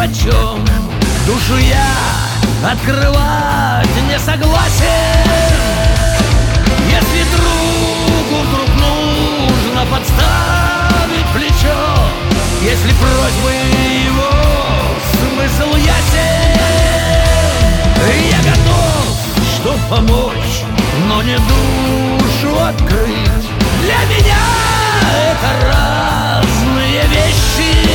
почем. Душу я открывать не согласен. Если другу вдруг нужно подставить плечо, если просьбы его смысл ясен, я готов, чтоб помочь, но не душу открыть. Для меня это разные вещи.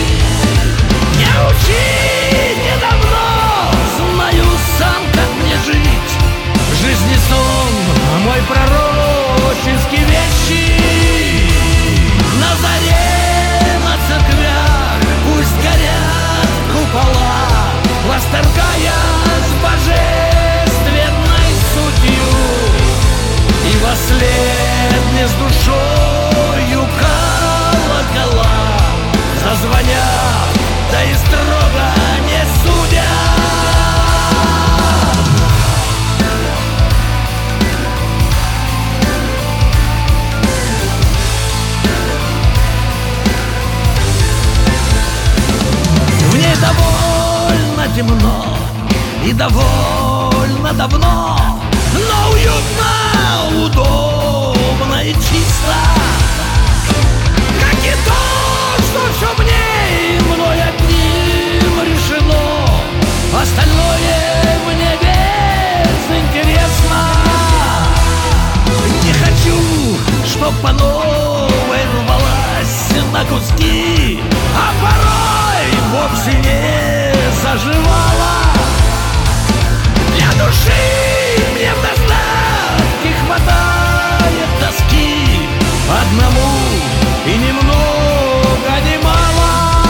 Я учить недавно, знаю сам, как мне жить. Жизнь и сон мой пророческий вещи. На заре, на церквях пусть горят купола, восторгаясь божественной сутью, и вослед не с душою колокола зазвонят, да и строго не судят. В ней довольно темно и довольно давно, но уютно, удобно и чисто, как и то, что все в ней мной одним решено. Остальное мне безинтересно. Не хочу, чтоб по новой рвалась на куски, а порой вовсе не заживала. Для души мне в достатке хватает тоски, одному и немного, ни мало.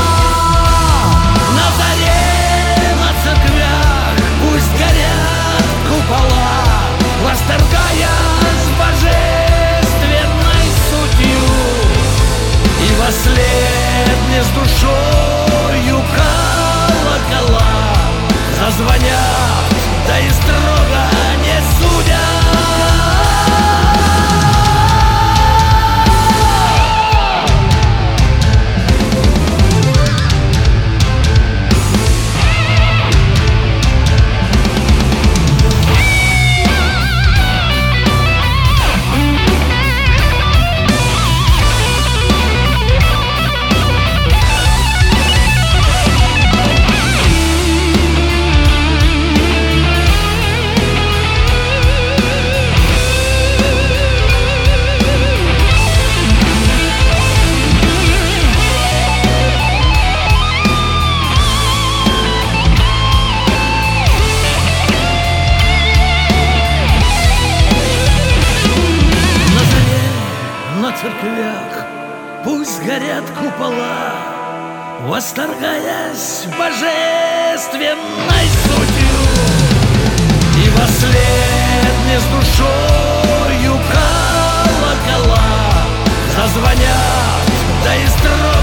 На заре, на церквях пусть горят купола, восторгаясь божественной сутью, и вослед не с душою колокола зазвонят, да и строго не судят. Церквях пусть горят купола, восторгаясь божественной сутью, и вослед не с душою колокола зазвонят, да и строго